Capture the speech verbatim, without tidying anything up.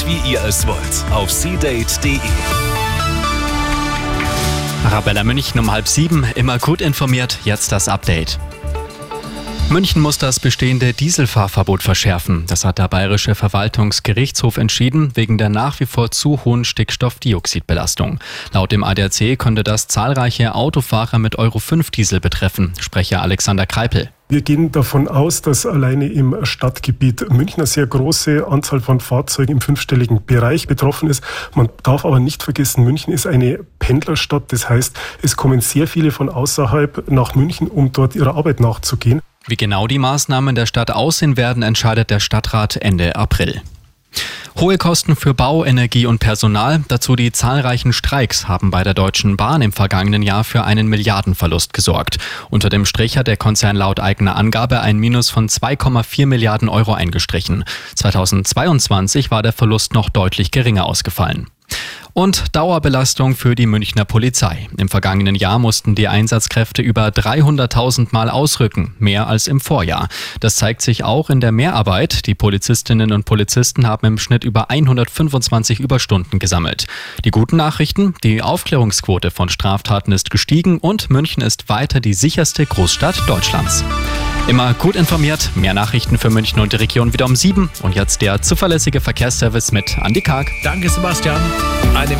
wie ihr es wollt, auf seadate punkt de. Arabella München um halb sieben, immer gut informiert, jetzt das Update. München muss das bestehende Dieselfahrverbot verschärfen. Das hat der Bayerische Verwaltungsgerichtshof entschieden, wegen der nach wie vor zu hohen Stickstoffdioxidbelastung. Laut dem A D A C könnte das zahlreiche Autofahrer mit Euro fünf Diesel betreffen. Sprecher Alexander Kreipel. Wir gehen davon aus, dass alleine im Stadtgebiet München eine sehr große Anzahl von Fahrzeugen im fünfstelligen Bereich betroffen ist. Man darf aber nicht vergessen, München ist eine Pendlerstadt. Das heißt, es kommen sehr viele von außerhalb nach München, um dort ihrer Arbeit nachzugehen. Wie genau die Maßnahmen der Stadt aussehen werden, entscheidet der Stadtrat Ende April. Hohe Kosten für Bau, Energie und Personal, dazu die zahlreichen Streiks haben bei der Deutschen Bahn im vergangenen Jahr für einen Milliardenverlust gesorgt. Unter dem Strich hat der Konzern laut eigener Angabe ein Minus von zwei Komma vier Milliarden Euro eingestrichen. zweitausendzweiundzwanzig war der Verlust noch deutlich geringer ausgefallen. Und Dauerbelastung für die Münchner Polizei. Im vergangenen Jahr mussten die Einsatzkräfte über dreihunderttausend Mal ausrücken, mehr als im Vorjahr. Das zeigt sich auch in der Mehrarbeit. Die Polizistinnen und Polizisten haben im Schnitt über hundertfünfundzwanzig Überstunden gesammelt. Die guten Nachrichten: Die Aufklärungsquote von Straftaten ist gestiegen und München ist weiter die sicherste Großstadt Deutschlands. Immer gut informiert, mehr Nachrichten für München und die Region wieder um sieben. Und jetzt der zuverlässige Verkehrsservice mit Andi Karg. Danke, Sebastian. Eine